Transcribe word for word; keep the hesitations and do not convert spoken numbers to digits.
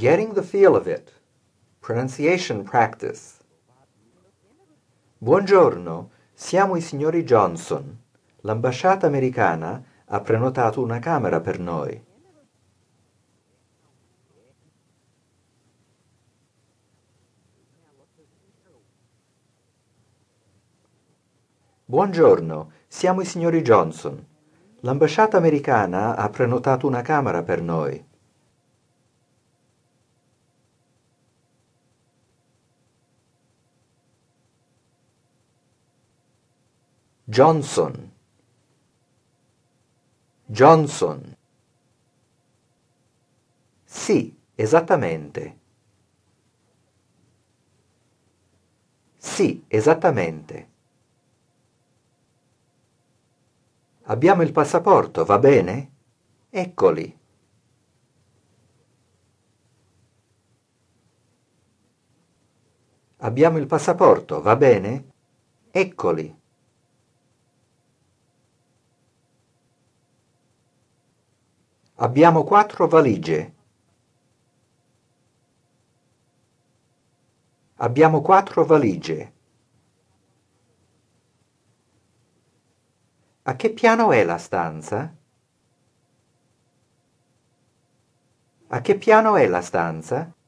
Getting the feel of it. Pronunciation practice. Buongiorno, siamo i signori Johnson. L'ambasciata americana ha prenotato una camera per noi. Buongiorno, siamo i signori Johnson. L'ambasciata americana ha prenotato una camera per noi. Johnson. Johnson. Sì, esattamente. Sì, esattamente. Abbiamo il passaporto, va bene? Eccoli. Abbiamo il passaporto, va bene? Eccoli. Abbiamo quattro valigie. Abbiamo quattro valigie. A che piano è la stanza? A che piano è la stanza?